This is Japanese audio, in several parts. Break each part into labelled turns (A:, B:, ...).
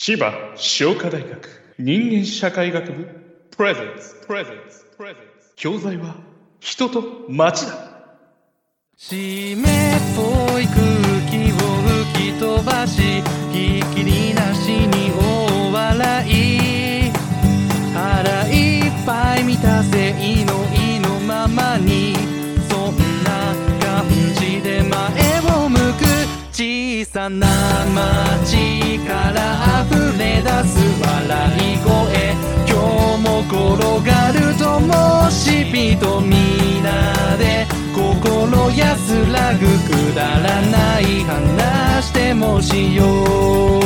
A: 千葉商科大学人間社会学部プレゼンツ教材は人と街だ。
B: 湿っぽい空気を吹き飛ばし、ひっきりなしに大笑い、腹いっぱい満たせいの意のままに、そんな感じで前を向く小さな街から溢れ出す笑い声、今日も転がるともしびと皆で心安らぐ、くだらない話してもしよう。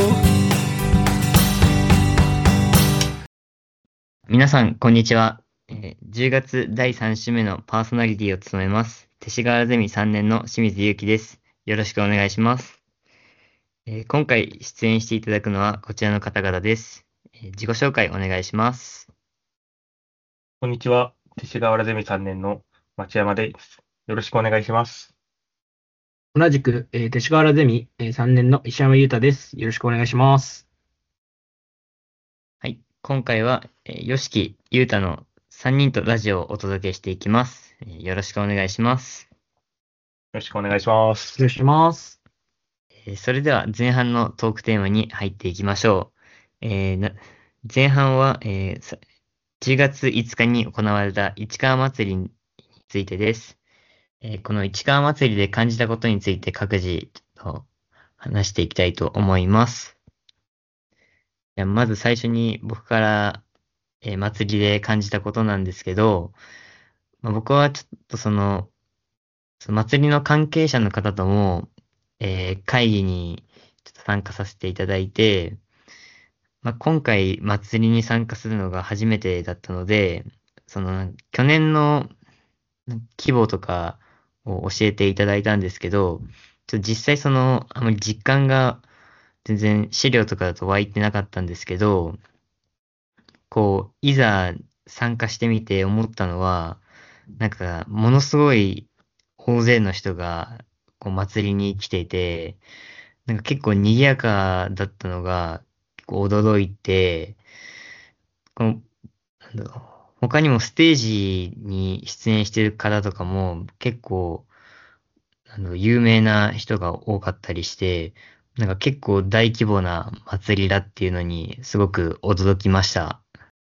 C: 皆さん、こんにちは。10月第3週目のパーソナリティを務めます。勅使河原ゼミ3年の清水祐樹です。よろしくお願いします。今回出演していただくのはこちらの方々です。自己紹介お願いします。
D: こんにちは。勅使河原ゼミ3年の町山です。よろしくお願いします。
E: 同じく、勅使河原ゼミ、3年の石山裕太です。よろしくお願いします。
C: はい。今回は、吉木裕太の3人とラジオをお届けしていきます。よろしくお願いします。
D: よろしくお願いします。
E: よろしくお願いします。
C: それでは前半のトークテーマに入っていきましょう。前半は、10月5日に行われた市川祭りについてです。この市川祭りで感じたことについて各自と話していきたいと思います。まず最初に僕から、祭りで感じたことなんですけど、僕はちょっとその祭りの関係者の方とも、会議にちょっと参加させていただいて、今回祭りに参加するのが初めてだったので、去年の規模とかを教えていただいたんですけど、ちょっと実際あまり実感が全然資料とかだと湧いてなかったんですけど、いざ参加してみて思ったのは、ものすごい大勢の人が、祭りに来ていて、結構賑やかだったのが、結構驚いて、この、なんだろう、他にもステージに出演してる方とかも結構、有名な人が多かったりして、結構大規模な祭りだっていうのにすごく驚きました。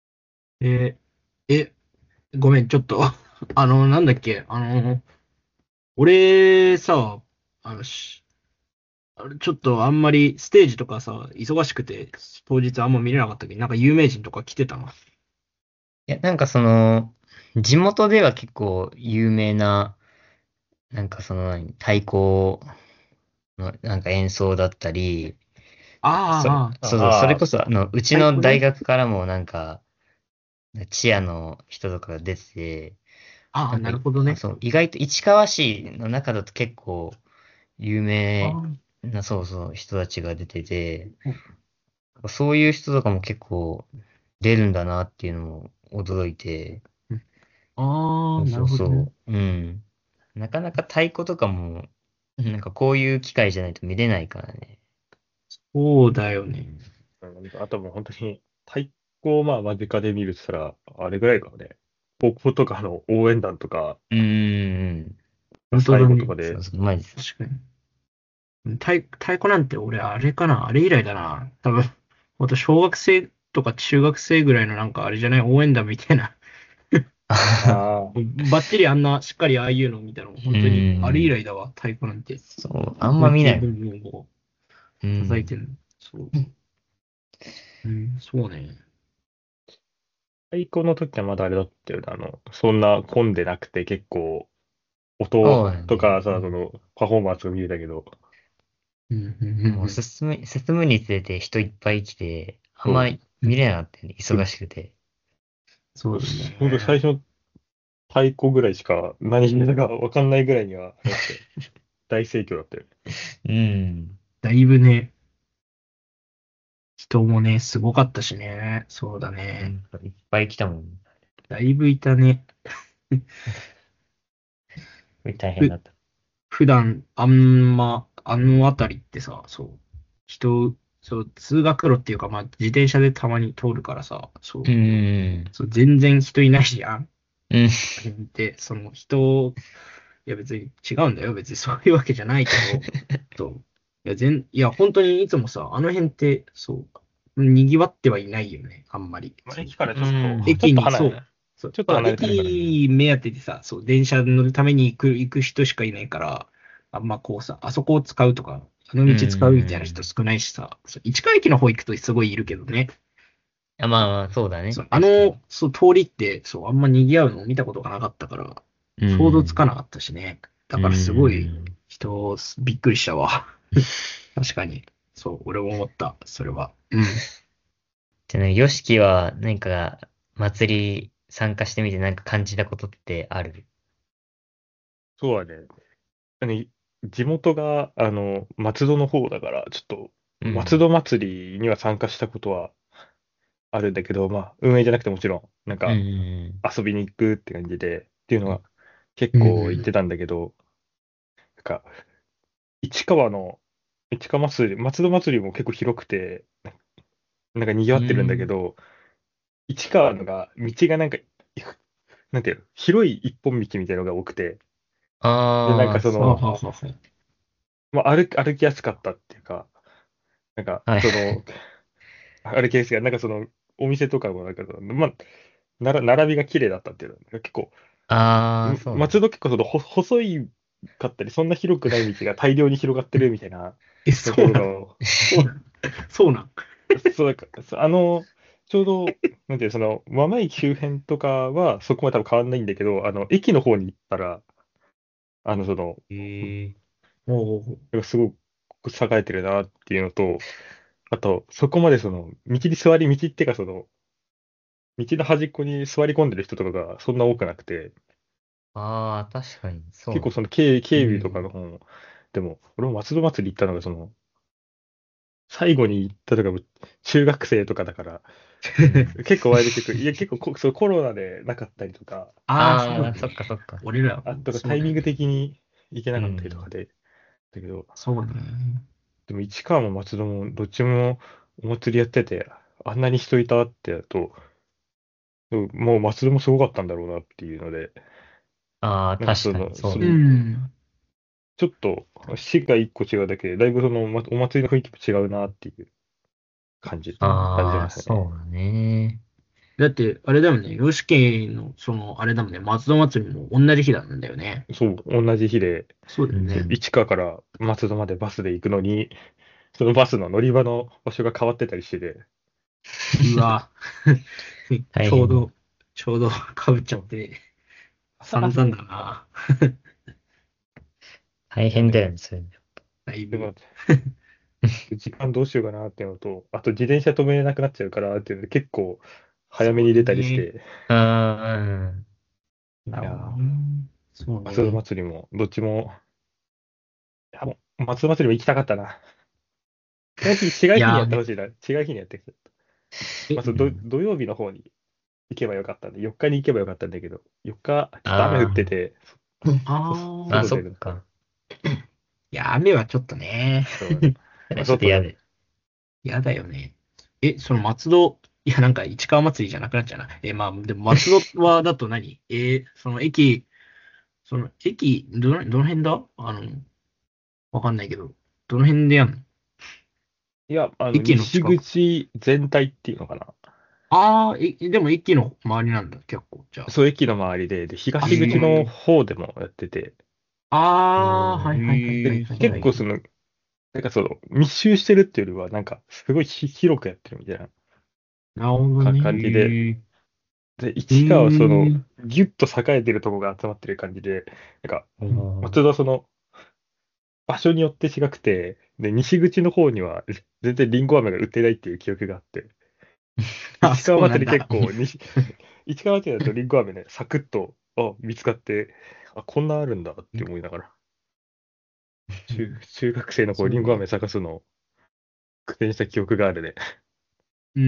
E: ごめん、ちょっと、なんだっけ、俺さ、ちょっとあんまりステージとかさ、忙しくて、当日あんま見れなかったけど、有名人とか来てたの？
C: いや、地元では結構有名な、太鼓の演奏だったり、それこそうちの大学からもチアの人とかが出てて、
E: なるほどね。
C: 意外と市川市の中だと結構有名な、人たちが出てて、そういう人とかも結構出るんだなっていうのも驚いて、
E: なるほどね。
C: うん。なかなか太鼓とかも、こういう機会じゃないと見れないからね。
E: そうだよね。
D: あともう本当に太鼓を間近で見るとしたら、あれぐらいかもね。高校とかの応援団とか、
E: 本当だ
D: 最後
E: ね。
D: とかで、
C: マジです。
E: 確かに。太鼓なんて俺、あれかな、あれ以来だな。多分、ほんと小学生とか中学生ぐらいのあれじゃない、応援団みたいな。
D: あ
E: バッチリあんな、しっかりああいうの見たの、本当に、あれ以来だわ、太鼓なんて。
C: そう、あんま見ない。
E: もう叩いてる。そう。そうね。
D: 太鼓の時はまだあれだったよね。そんな混んでなくて結構、音とかさ、パフォーマンスを見れたけど。
C: もう進むにつれて人いっぱい来て、あんまり見れなかったよね、忙しくて。
E: そうですね。
D: 本当最初の太鼓ぐらいしか何してたかわかんないぐらいには、大盛況だったよね。
E: だいぶね、人もね、すごかったしね。そうだね。
C: いっぱい来たもん。
E: だいぶいたね。
C: 大変だった。
E: 普段、あんま、あのあたりってさ、そう、人そう、通学路っていうか、まあ、自転車でたまに通るからさ、そう、
C: うん。
E: そう全然人いないじゃん。
C: うん。
E: で、その人、いや別に違うんだよ。別にそういうわけじゃないけど、そう。いや、本当にいつもさ、あの辺って、そう、賑わってはいないよね、あんまり。
D: 駅からちょっ
C: うん
D: と、
E: 駅に、
D: 離れ
E: そう、そう、
D: ちょっと離れてるからね。
E: 駅目当てでさ、そう、電車乗るために行く人しかいないから、あんまこうさ、あそこを使うとか、あの道使うみたいな人少ないしさ、そう市川駅の方行くとすごいいるけどね。
C: あ、まあまあ、そうだね。
E: そう、
C: 確かに
E: そう、通りって、そう、あんま賑わうのを見たことがなかったから、想像つかなかったしね。だからすごい人、びっくりしたわ。確かに。そう、俺も思った、それは。うん。
C: じゃあね、ヨシキは何か祭り参加してみてなんか感じたことってある？
D: そうだね。地元が、松戸の方だから、ちょっと、松戸祭りには参加したことはあるんだけど、まあ、運営じゃなくてもちろん、なん
C: うん。
D: か、
C: うん
D: 遊びに行くって感じで、っていうのは結
E: うん。
D: 構行ってたんだけど、なんか、市川の、市川祭り、松戸祭りも結構広くて、なんか賑わってるんだけど、市川の道がなんか、なんていうの、広い一本道みたいなのが多くて、で、なん
C: ああ、
D: かそ
E: はあ、
D: の、
E: はあ、はあ。
D: まあ、歩きやすかったっていうか、なんか、
C: はい。
D: 歩きやすいが、なんかその、お店とかもなんかその、まあ、並びが綺麗だったっていうのが結構、
C: ああ、そうなんだ。
D: 松戸結構その、細いかったり、そんな広くない道が大量に広がってるみたいなところが、
E: そうなん、そうなん。
D: そう、なんか、ちょうど、なんていう、その、真間駅周辺とかは、そこまで多分変わんないんだけど、駅の方に行ったら、その、
C: へえ。
E: おう
D: なんかすごく栄えてるなっていうのと、あと、そこまでその、道っていうかその、道の端っこに座り込んでる人とかがそんな多くなくて、
C: ああ、確かに、そうなんだ。
D: 結構その警備とかの方、でも、俺も松戸祭り行ったのがその、最後に行ったとかも中学生とかだから、結構前でいや結構そうコロナでなかったりとか、
E: ああ、そう
C: ああ、
E: だね。
C: そっかそっか。
E: 俺らも
D: とかタイミング
E: そうだよね。
D: 的に行けなかったりと
C: うん。
D: かで、だけど、
E: そうね。
D: でも市川も松戸もどっちもお祭りやってて、あんなに人いたってやると、もう松戸もすごかったんだろうなっていうので、
C: ああ、
D: なんか
C: 確かに、そう
E: う
C: だね。
E: ん。
D: ちょっと市が一個違うだけで、だいぶそのお祭りの雰囲気も違うなっていう感じ
C: ああ、
D: ますね。
C: そうだね。
E: だって、あれだよね。ヨシケの、あれだもんね。松戸祭りも同じ日なんだよね。
D: そう、同じ日で、そう
E: そうだよね。
D: 市川から松戸までバスで行くのに、そのバスの乗り場の場所が変わってたりしてて、
E: うわ。
C: 大変だ。
E: ちょうど被っちゃって、散々だな。
C: 大変だよね、そういうの。
E: だいぶ。
D: でも、時間どうしようかなっていうのと、あと自転車止めれなくなっちゃうからっていうので、結構早めに出たりし
E: そうね。
D: て、
C: ああ、
D: いやー、
E: なるほどね。そう
D: 松戸
E: ね。
D: 祭りも、どっちも、いや、もう松戸祭りも行きたかったな。違う日にや
E: いやーね。
D: ってほしいな。違う日にやってほしい。まず
C: うん
D: 土曜日の方に行けばよかったんで、4日に行けばよかったんだけど、4日、ちょっと雨降って
C: あ
D: て、
C: あ、あ、
E: ああ。
C: そ
D: 外出るの。
C: っか。
E: いや、雨はちょっとね。
D: そうだね。
C: それ
D: まあ、外で、
C: ちょっと嫌で。
E: やだよね。その松戸、いや、なんか市川祭りじゃなくなっちゃうな。まあ、でも松戸はだと何その駅、どの辺だわかんないけど、どの辺でやんの？
D: いや、西
E: 駅の近く。
D: 口全体っていうのかな。
E: ああ、でも駅の周りなんだ、結構、じゃ
D: そう、駅の周りで、
E: あ。あ、
D: 東口の
E: そうなんだ。
D: 方でもやってて、
E: ああ、はいはいはいは
D: で、
E: いはいはい。
D: 結構その、なんかその、密集してるっていうよりは、なんか、すごい広くやってるみたいな
E: なるほどね。
D: 感じで、で、市川はその、ギュッと栄えてるとこが集まってる感じで、なんか、松戸はその、場所によって違くて、で、西口の方には全然リンゴ飴が売ってないっていう記憶があって、
E: あ、
D: 市川
E: そうなんだ。
D: 祭り結構、市川祭りだとリンゴ飴ね、サクッと、見つかって、こんなあるんだって思いながら、中学生の頃リンゴ飴探すのを苦戦した記憶があるね。
E: うん。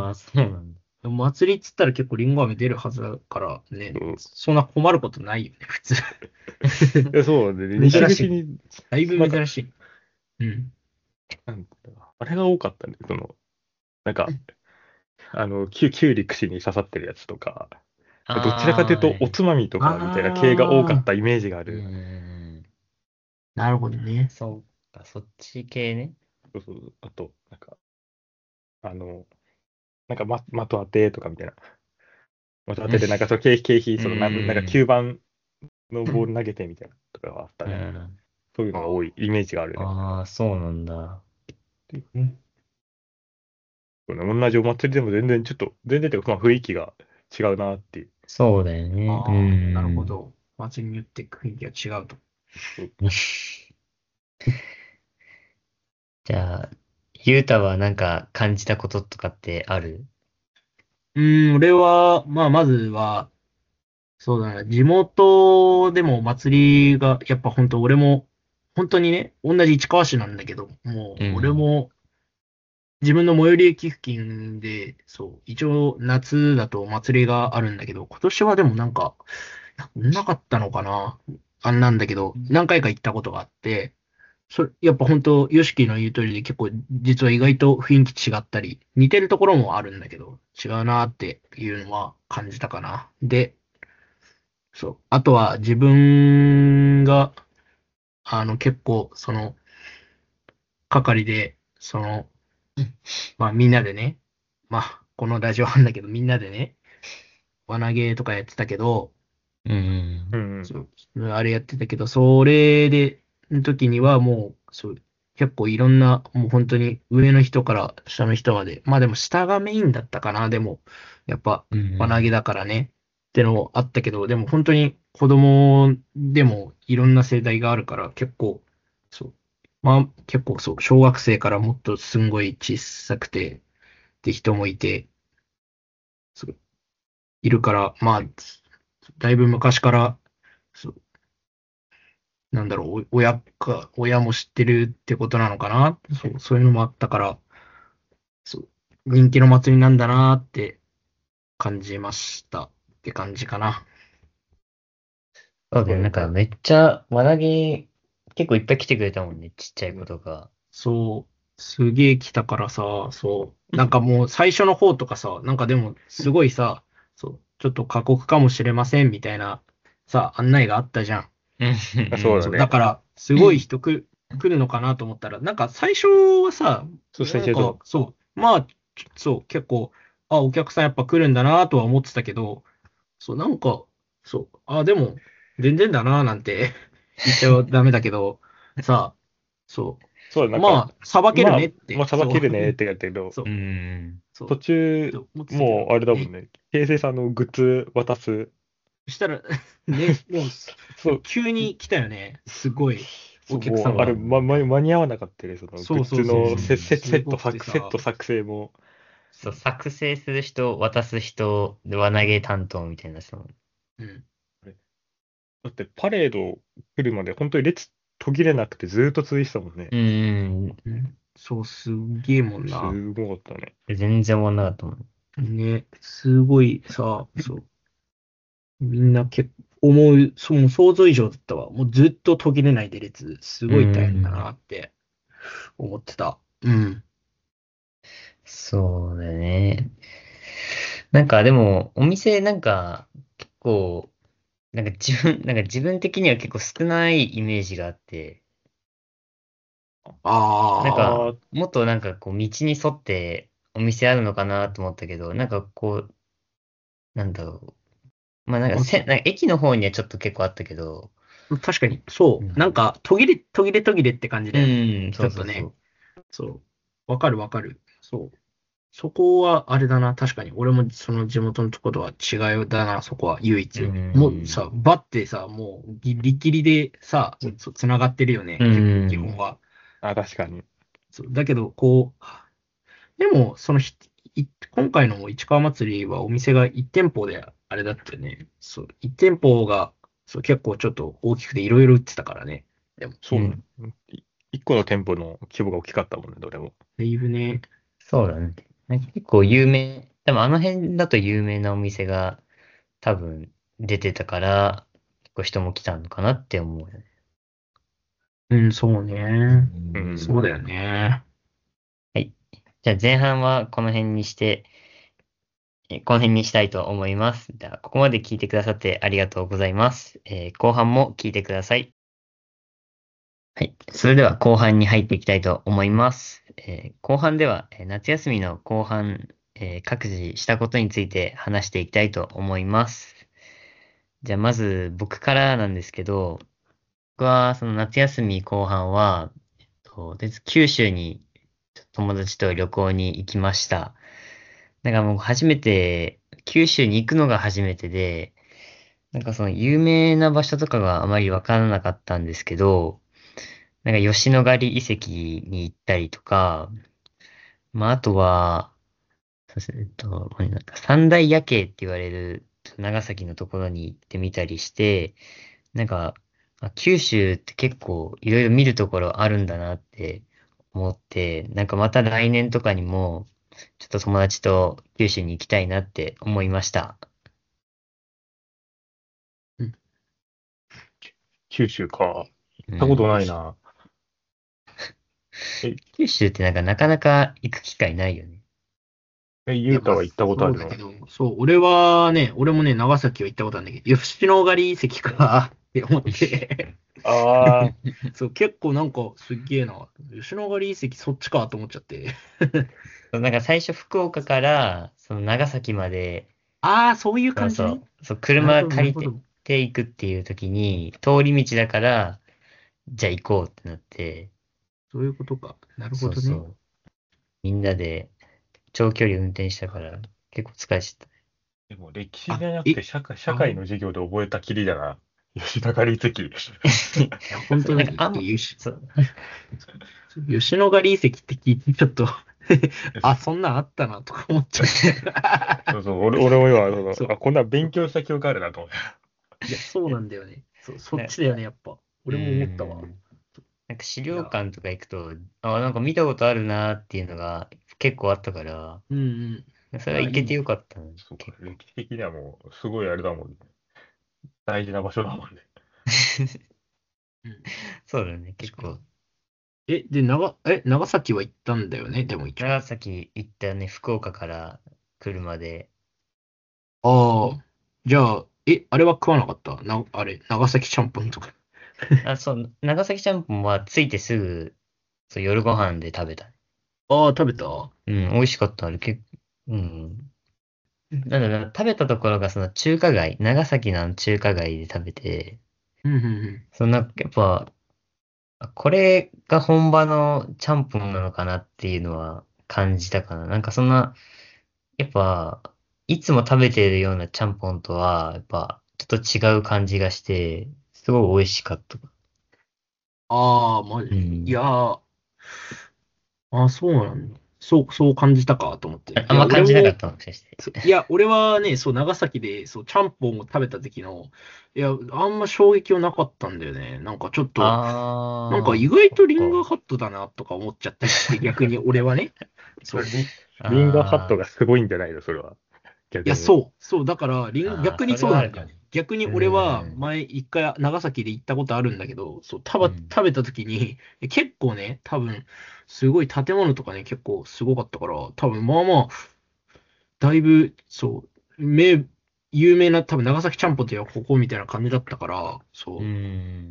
C: ああ、そうなんだ。
E: でも祭りっつったら結構リンゴ飴出るはずだからね、
D: そう
E: そんな困ることないよね、普通。
D: いやそうで、
E: 珍しい。
D: 西口に、
E: だいぶ
D: なんか、
E: 珍しい。うん。
D: なんだろあれが多かったね。なんか、旧力士に刺さってるやつとか、どちらかというと、おつまみとかみたいな系が多かったイメージがあ
C: う
D: る。
C: ん。
E: なるほどね。
C: そうか、そっち系ね。
D: そうそう。あと、あの、的当てとかみたいな。的当てで、景品、なんか9番のボール投げてみたいなとかがあったね。
C: うん。
D: そういうのが多いイメージがあるね。
C: ああ、そうなんだ。
E: うん
D: そうね、同じお祭りでも全然というか、まあ雰囲気が違うなっていう。
C: そうだよね。
E: ああ、なるほど。祭りによって雰囲気が違うと。
C: じゃあ、ゆうたはなんか感じたこととかってある？
E: 俺は、まあ、まずは、そうだな、地元でもお祭りが、やっぱ本当俺も、本当にね、同じ市川市なんだけど、もう、俺も、自分の最寄り駅付近で、そう、一応夏だとお祭りがあるんだけど、今年はでもなんか、なかったのかなあんなんだけど、何回か行ったことがあって、やっぱ本当、ヨシキの言う通りで結構、実は意外と雰囲気違ったり、似てるところもあるんだけど、違うなっていうのは感じたかな。で、そう。あとは自分が、結構、係で、まあみんなでね、まあ、このラジオあんだけど、みんなでね、輪投げとかやってたけど、
C: うん
D: うん
E: そう、あれやってたけど、それで、の時にはもう、そう、結構いろんな、もう本当に上の人から下の人まで、まあでも下がメインだったかな、でも、やっぱ、輪投げだからね、ってのもあったけど、でも本当に子供でもいろんな世代があるから、結構、そう、まあ結構そう、小学生からもっとすんごい小さくて、って人もいて、そういるから、まあ、だいぶ昔から、そうなんだろう、親も知ってるってことなのかな。そう、そういうのもあったから、そう、人気の祭りなんだなって感じましたって感じかな。
C: そうだよ。なんかめっちゃ輪投げ結構いっぱい来てくれたもんね。ちっちゃい子とか。
E: そう、すげえ来たからさ、そう、なんかもう最初の方とかさ、なんかでもすごいさ、そう、ちょっと過酷かもしれませんみたいなさ、案内があったじゃん。そう、
D: そうだね。
E: だから、すごい来るのかなと思ったら、なんか最初はさ、なん
D: 最初は
E: か、そう、まあ、そう、結構、あ、お客さんやっぱ来るんだなとは思ってたけど、そう、なんか、そう、あ、でも、全然だななんて言っちゃダメだけど、さ、そ
D: そうだ、
E: う、まあ、さばけるねって、
D: さばけるねってやったけど、
E: そう、そう、
D: 途中、
E: そう思ってたけど、
D: もうあれだもんね。平成さんのグッズ渡す。
E: したら、ね、もう、
D: そう、
E: 急に来たよね。すごい、
D: そう、
E: お客さん
D: もう、あれ、
E: が。
D: 間に合わなかったね。そのグ
E: そう
D: ッズ
E: そうそうそう。
D: の
E: すごくてさ
D: セット作成も。
C: そう、作成する人、渡す人、で輪投げ担当みたいな人も。
E: うん。
D: だってパレード来るまで本当に列途切れなくてずーっと続いてたもんね。
E: うんそう、すっげえもん
D: す
E: な。
D: ごかったね。
C: 全然終わんなかったもん。
E: ね、すごいさ、そう。みんな思う、もう想像以上だったわ。もうずっと途切れないで列、すごい大変だなって思ってた。うん。
C: そうだよね。なんかでも、お店なんか、結構、なんか自分的には結構少ないイメージがあって、なんか、
E: ああ、
C: もっとなんかこう、道に沿ってお店あるのかなと思ったけど、なんかこう、なんだろう。まあなんかなんか駅の方にはちょっと結構あったけど、
E: 確かに、そう。なんか、途切れって感じだよね。
C: うん、
E: ちょっとね。
C: そうそうそう。
E: そう。わかるわかる。そう。そこは、あれだな。確かに。俺もその地元のとことは違いだな。そこは唯一。もうさ、バってさ、もうギリギリでさ、繋がってるよね。結構基本は。
D: あ、確かに。
E: そうだけど、こう、でも、今回の市川祭りはお店が1店舗であれだったよね。そう、1店舗が、そう、結構ちょっと大きくていろいろ売ってたからね。でも、
D: そう。一個の店舗の規模が大きかったもんね、どれも。
E: だいぶね、
C: そうだね。なんか結構有名、多分あの辺だと有名なお店が多分出てたから、結構人も来たのかなって思うよね。
E: うん、そうね。
D: うん。
E: そうだよね。
C: じゃあ前半はこの辺にして、この辺にしたいと思います。では、ここまで聞いてくださってありがとうございます。後半も聞いてください。はい。それでは後半に入っていきたいと思います。後半では、夏休みの後半、各自したことについて話していきたいと思います。じゃあまず僕からなんですけど、僕はその夏休み後半は、九州に友達と旅行に行きました。なんかもう初めて、九州に行くのが初めてで、なんかその有名な場所とかがあまりわからなかったんですけど、なんか吉野ヶ里遺跡に行ったりとか、まああとは、そうですね、なんか三大夜景って言われる長崎のところに行ってみたりして、なんか、九州って結構いろいろ見るところあるんだなって思って、なんかまた来年とかにも、ちょっと友達と九州に行きたいなって思いました。
D: 九州か。行
C: うん
D: ったことないな。
C: 九州ってなんかなかなか行く機会ないよね。
D: ゆうたは行ったことあるの？
E: そうだけど、そう、俺もね、長崎は行ったことあるんだけど、吉野ヶ里遺跡かって思って、
D: ああ、
E: そう、結構なんかすっげえな。吉野ヶ里遺跡そっちかと思っちゃって。
C: なんか最初福岡からその長崎まで、
E: ああ、そういう
C: そう
E: 感じね。
C: そう、
E: なるほど、な
C: 車借り
E: るほど。
C: ていくっていう時に、通り道だから、じゃあ行こうってなって、
E: そういうことか。なるほどね。
C: そうそう。みんなで長距離運転したから結構疲れちゃっ
D: でも歴史じゃなく
E: え、
D: て社会の授業で覚えたきりだな。吉田狩り遺跡。
E: いや、本当ね、
C: なんかそう、
E: 吉野ヶ里遺跡って聞いて、ちょっとあ、そんなんあったなとか思っちゃって。
D: そうそう、俺も今、
E: そう
D: こんな勉強した記憶あるなと思って。
E: いや、そうなんだよね。そっちだよね、やっぱ。俺も思ったわ。
C: なんか資料館とか行くと、なんか見たことあるなーっていうのが結構あったから、
E: うんうん。
C: それは行けてよかったの。
D: そうか、歴史的にはもう、すごいあれだもんね。大事な場所だもんね。
E: うん、
C: そうだね、結構。
E: で、長崎は行ったんだよね、でも一応。
C: 長崎行ったね、福岡から車で。
E: ああ、じゃあ、あれは食わなかったあれ、長崎ちゃんぽんとか。
C: そう、長崎ちゃんぽんは着いてすぐ、そう、夜ご飯で食べた。
E: ああ、食べた
C: うん、美味しかった。あれ結構、うん。なんだろうな、食べたところがその中華街、長崎の中華街で食べて、
E: うんうん
C: そのなんかやっぱ、これが本場のちゃんぽんなのかなっていうのは感じたかな。なんかそんな、やっぱ、いつも食べてるようなちゃんぽんとは、やっぱ、ちょっと違う感じがして、すごい美味しかった。
E: ああ、マジ。い
C: うん。
E: やー、そうなんだ。そう感じたかと思って。いや、
C: あんま感じなかっ
E: 俺も、
C: たの、もしかして。
E: 俺はね、そう、長崎で、そう、ちゃんぽんを食べた時の、いや、あんま衝撃はなかったんだよね。なんかちょっと、なんか
C: あー、
E: 意外とリンガー
C: そっか。
E: ハットだなとか思っちゃったりして、逆に俺はね。そう。
D: リンガーハット
C: あ
D: がすごいんじゃないの、それは。
E: いや、
D: 逆に。
E: そう、だから、逆に
C: それ
E: そうなんだよね。
C: はあるかも。
E: 逆に
C: う
E: 俺は
C: ん。
E: 前一回長崎で行ったことあるんだけど、そう、
C: うん。
E: 食べた時に、結構ね、多分、すごい建物とかね、結構すごかったから、多分まあまあ、だいぶ、そう、有名な、多分長崎ちゃんぽんというここみたいな感じだったから、
C: う
E: そう、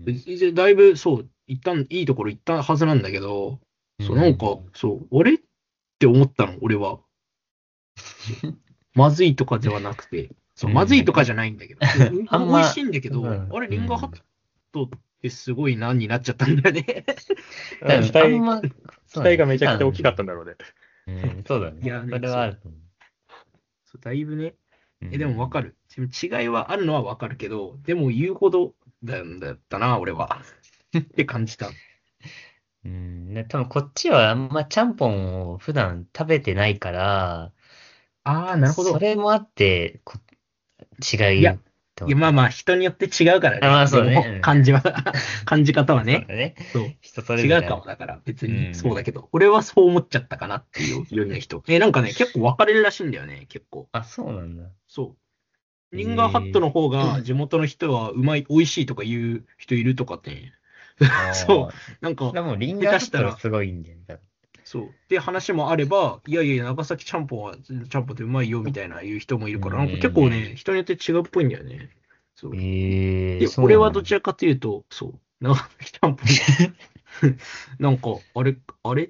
C: ん。
E: だいぶ、そう、いいところ行ったはずなんだけど、
C: う
E: そう、なんか、
C: ん。
E: そう、あれって思ったの、俺は。そうまずいとかではなくて、そう、まずいとかじゃないんだけど、そう
C: あん
E: 美味し
C: ま、
E: いんだけど、
C: うん。
E: あれ、リンガーハッ
C: うん。
E: トってすごいなになっちゃったんだよね。
C: 多分、
D: 期待、
C: あんま、
D: 期
C: そうだね。
D: 待がめちゃくちゃ大きか
C: 普段、
D: ったんだろうね。
C: うん、そうだね。
E: いやね、
C: それはあると思
E: だいぶね、
C: う。う
E: でもわか
C: ん。
E: る。違いはあるのはわかるけど、でも言うほどだったな、俺は。って感じた。
C: うん。で、多分こっちはあんまちゃんぽんを普段食べてないから、
E: ああ、
C: 多分
E: なるほど。
C: それもあって、
E: いや、
C: 違いって思った。
E: まあまあ、人によって違うから
C: あ、ま
E: ね。
C: あそうだ
E: でも、
C: ね。
E: 感じ方は
C: うん。そう
E: ね。
C: だね。
E: そう
C: 人それぞ
E: 違う
C: れある。
E: かもだから、別
C: う
E: にそうだ
C: ん。
E: けど、俺はそう思っちゃったかなっていうような人。なんかね、結構分かれるらしいんだよね、結構。
C: あ、そうなんだ。
E: そう。リンガーハット
C: ええ
E: の方が地元の人は美味しいとか言う人いるとかってね。そ
C: ああ。
E: う。なんか、
C: それはもうリンガーハットが
E: 下手したら、
C: すごいんだよね。
E: そう。で、話もあれば、いやいや、長崎ちゃんぽんは、ちゃんぽんってうまいよ、みたいな言う人もいるから、なんか結構ね、人によって違うっぽいんだよね。そう。で、
C: そう
E: 俺は
C: なんだ。
E: どちらかというと、そう、長崎ちゃんぽん、なんか、あれって、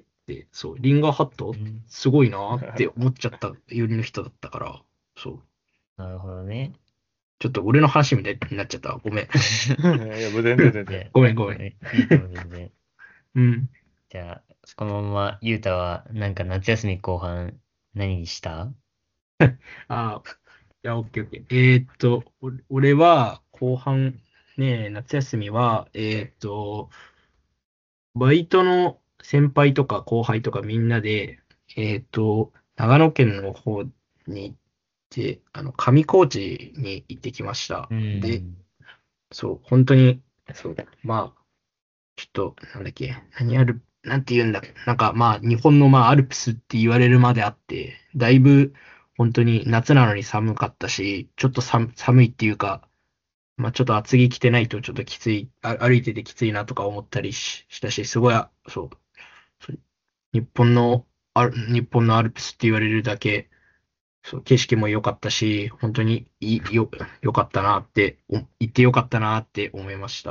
E: そう、リンガーハット
C: うん
E: すごいなって思っちゃったよりの人だったから、そう。
C: なるほどね。
E: ちょっと俺の話みたいになっちゃったわ。ごめん。
D: いや、もう全然全然。
C: いや、
E: ごめん、ごめん。
C: いいと思う、全然。
E: うん。
C: じゃあ、このまま、ゆうたは、なんか夏休み後半、何した？
E: あー、いや、オッケーオッケー。俺は、後半、ね、夏休みは、バイトの先輩とか後輩とかみんなで、長野県の方に行って、上高地に行ってきました。
C: う
E: で、
C: ん。
E: そう、本当に、そう、まあ、ちょっと、なんだっけ、なんて言うんだ、なんかまあ、日本のまあ、アルプスって言われるまであって、だいぶ、本当に夏なのに寒かったし、ちょっと寒いっていうか、まあ、ちょっと厚着着てないとちょっときつい、歩いててきついなとか思ったりしたし、すごい、そう日本のアルプスって言われるだけ、そう、景色も良かったし、本当に良かったなって、行って良かったなって思いました。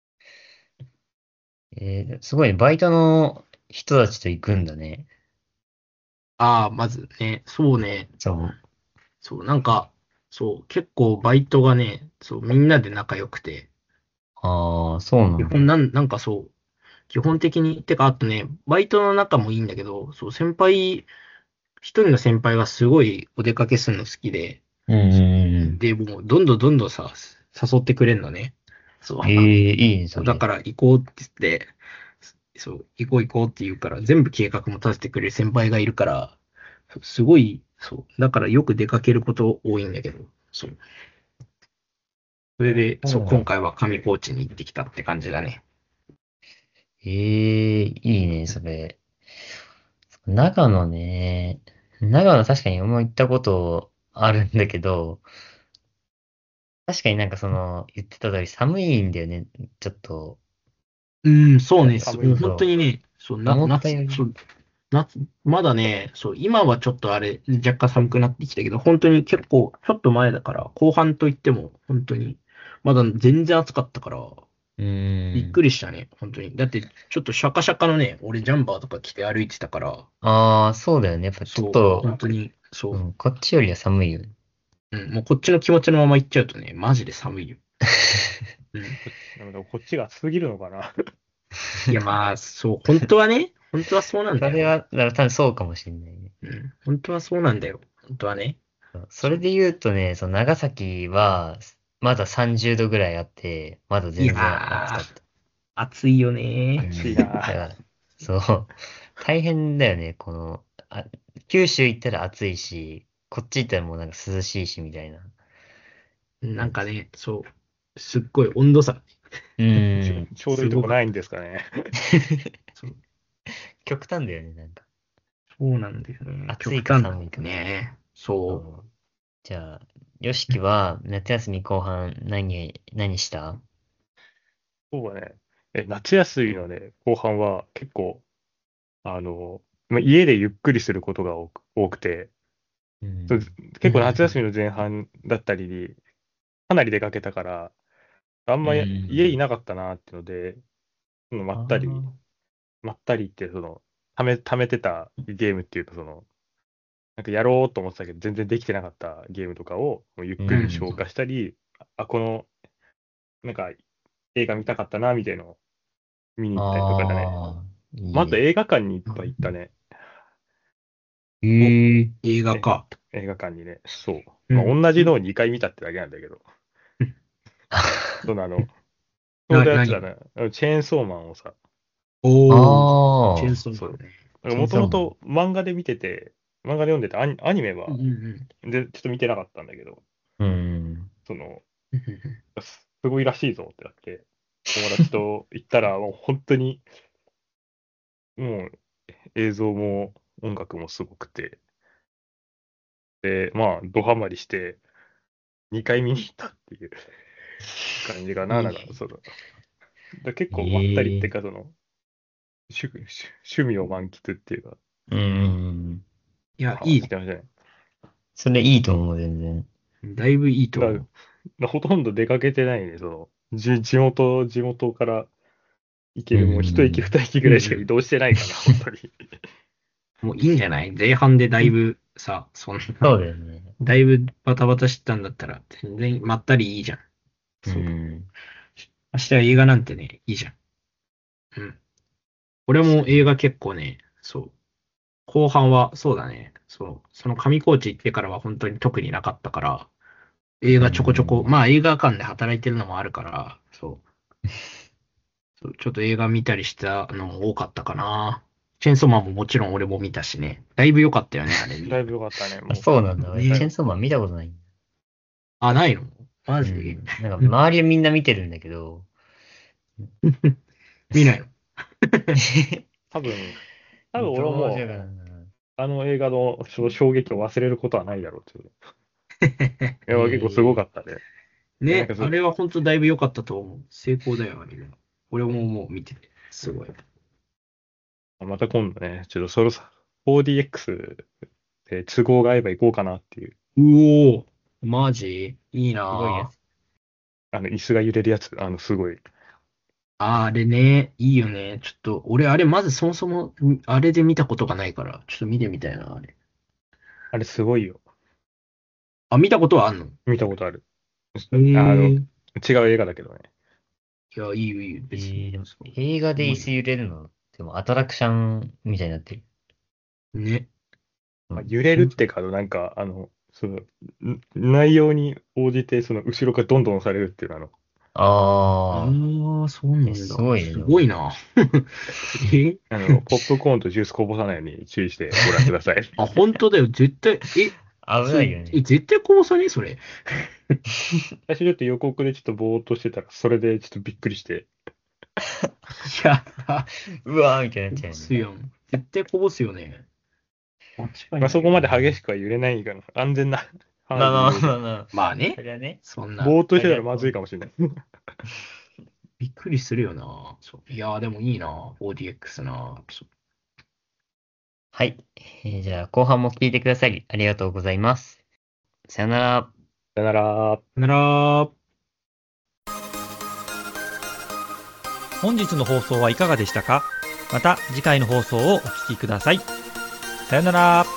C: すごいね、バイトの人たちと行くんだね。
E: ああ、まずね、そうね、
C: そう。
E: そう、なんか、そう、結構バイトがね、そう、みんなで仲良くて、
C: ああ、そうなんだ。
E: なんかそう、基本的に、てか、あとね、バイトの仲もいいんだけど、そう、一人の先輩がすごいお出かけするの好きで、
C: うんうん
E: で、もう、どんどんさ、誘ってくれんのね。そう。
C: うん。いいね、それ。
E: だから行こうって言って、そう、行こうって言うから、全部計画も立ててくれる先輩がいるから、すごい、そう。だからよく出かけること多いんだけど、そう。それで、そう、今回は上高地に行ってきたって感じだね。
C: いいね、それ。長野ね。長野確かに俺も行ったことあるんだけど、確かになんか言ってた通り寒いんだよね。ちょっと、
E: うん、そうね。もう
D: 寒いね。
E: 本当にね、そう、
C: 思ったより。
E: まだね、そう、今はちょっとあれ、若干寒くなってきたけど、本当に結構、ちょっと前だから、後半といっても、本当に、まだ全然暑かったから、
C: う
E: びっ
C: ーん。
E: くりしたね、本当に。だって、ちょっとシャカシャカのね、俺ジャンバーとか着て歩いてたから、
C: ああ、そうだよね。やっぱちょっ
E: そう、
C: と、
E: 本当に、そう、
C: うん、こっちよりは寒いよね。
E: もうこっちの気持ちのまま行っちゃうとね、マジで寒いよ。うん。
D: なんかこっちが暑すぎるのかな。
E: いや、まあ、そう、本当はそうなんだよ。
C: それは、だから多分そうかもしれないね。
E: うん、本当はそうなんだよ。本当はね。
C: それで言うとね、長崎は、まだ30度ぐらいあって、まだ
E: い
C: 全然暑
E: やー、
C: かった。
E: 暑いよ
C: う
E: ね。
D: 暑い
C: ん。だか
D: な。
C: ら、そう、大変だよね。九州行ったら暑いし、こっち行ったらもうなんか涼しいし、みたいな感じ。
E: なんかね、そう、すっごい温度差。
C: うーん。
D: ちょうどいいと
E: すごかった。
D: こないんですかね。
E: そう、
C: 極端だよね、なんか。
E: そうなんだよね。
C: 暑いか
E: 極端だ
C: 寒いか。
E: ね。そ
C: そう。じゃあ、よしきは夏休み後半何した？
D: そうだね。夏休みのね、後半は結構、家でゆっくりすることが多くて、そう
C: うん。
D: 結構夏休みの前半だったりに、かなり出かけたから、あん
C: う
D: まり家い
C: ん。
D: なかったなっていうので、ま
C: あ
D: ったり、
C: あ。
D: まったりって、貯めてたゲームっていうか、なんかやろうと思ってたけど、全然できてなかったゲームとかを、もうゆっ
C: う
D: くり消
C: ん。
D: 化したり、なんか映画見たかったな、みたいなのを見に行ったりとかだね。
C: ああ。い
D: まあ、あと
C: いね。
D: 映画館にいっぱい行ったね。お、
C: ええ。
E: う。映画
D: え、
E: か。
D: 映画館にね。そう。まあ、
E: うん。
D: 同じのを2回見たってだけなんだけど。そのちょうどやつだ
E: 何？
D: ね。チェーンソーマンをさ、
E: おー、チェーン
C: ああ。
E: ソー
D: そう。
E: マンね。
D: も
C: チェーンソーマン。
D: ともと漫画で見てて、漫画で読んでてアニメ
E: うん
D: は
E: うん
D: ちょっと見てなかったんだけど、
C: うん。
D: その、
E: うん。
D: すごいらしいぞってなって、友達と行ったらもう本当に、もう映像も音楽もすごくて、で、まあ、ドハマりして2回見に行ったっていう感じかな。
E: いいね。
D: なんか、結構まったりっていう
C: ええ。
D: か、 趣味を満喫っていうか、
E: いや、いいね。
D: してましたね。
C: それいいと思う、全然。
E: だいぶいいと思う。
D: ほとんど出かけてないね、地元から行ける、もう一駅二駅ぐらいしか移動してないから、本当に。
E: もういいんじゃない？前半でだいぶさ、
C: そうだよね。
E: だいぶバタバタしてたんだったら、全然まったりいいじゃん。そう。明日は映画なんてね、いいじゃん。うん。俺も映画結構ね、そう。後半は、そうだね。そう。その上高地行ってからは本当に特になかったから、映画ちょこちょこ、まあ映画館で働いてるのもあるから、そうちょっと映画見たりしたの多かったかな。チェーンソーマンももちろん俺も見たしね。だいぶ良かったよね、あれ。
D: だいぶ良かったね、もう。
C: そうなんだ。俺、
E: ね
C: チェーンソーマン見たことない。
E: あ、ないの？マジ？
C: なんか周りはみんな見てるんだけど。
E: 見ないの？
D: 多分俺はもう、
C: どうしようかな。
D: あの映画の衝撃を忘れることはないだろうっていう。いや、結構すごかったね。なん
E: ね、
D: か
E: あれは本当だいぶ良かったと思う。成功だよ、あれは。俺ももう見てて、すごい。
D: また今度ね、ちょっと4DX で都合が合えば行こうかなっていう。
E: うおー、マジいいな
C: すごいや
E: ぁ。
C: つ。
D: 椅子が揺れるやつ、すごい。
E: あれね、いいよね。ちょっと、俺、あれ、まずそもそも、あれで見たことがないから、ちょっと見てみたいな、あれ。
D: あれすごいよ。
E: あ、見たことはあんの？
D: 見たことある。
E: へー。
D: 違う映画だけどね。
E: いや、いいよ、いいよ、別に。
C: でも映画で椅子揺れるの、でもアトラクションみたいになってる。
E: ね。
D: 揺れるってか、内容に応じて、後ろがどんどん押されるっていう
C: あ
E: ああ、そうなんだ。
C: すごいね
E: すごいな。
D: ポップコーンとジュースこぼさないように注意してご覧ください。
E: あ、本当だよ。絶対、
C: 危ないよね。
E: 絶対こぼさねそれ。
D: 最初ちょっと予告でちょっとぼーっとしてたら、それでちょっとびっくりして。
E: やだ。
C: うわーみたいになっちゃうよね。
E: こぼすよ。絶対こぼすよね。
D: そこまで激しくは揺れないから、安全な範囲で
E: まあね。
C: それはね。
E: そんな。
D: ぼーっとしてたらまずいかもしれない。
E: びっくりするよな。いやー、でもいいな。4DX な。
C: はい。じゃあ、後半も聞いてくださり、ありがとうございます。さよなら。
D: さよなら。
E: さよなら。
F: 本日の放送はいかがでしたか？また次回の放送をお聞きください。さよなら。